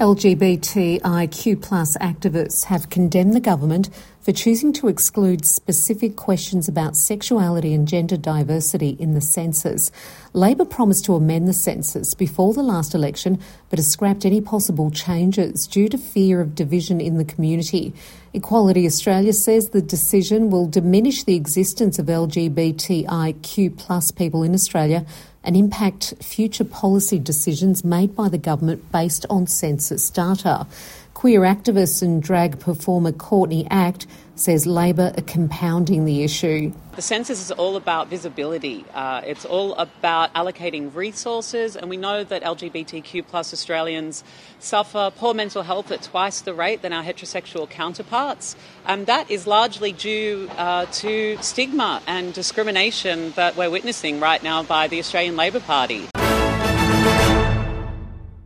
LGBTIQ plus activists have condemned the government for choosing to exclude specific questions about sexuality and gender diversity in the census. Labor promised to amend the census before the last election, but has scrapped any possible changes due to fear of division in the community. Equality Australia says the decision will diminish the existence of LGBTIQ plus people in Australia and impact future policy decisions made by the government based on census data. Queer activist and drag performer Courtney Act says Labor are compounding the issue. The census is all about visibility. It's all about allocating resources, and we know that LGBTQ plus Australians suffer poor mental health at twice the rate than our heterosexual counterparts. And that is largely due to stigma and discrimination that we're witnessing right now by the Australian Labor Party.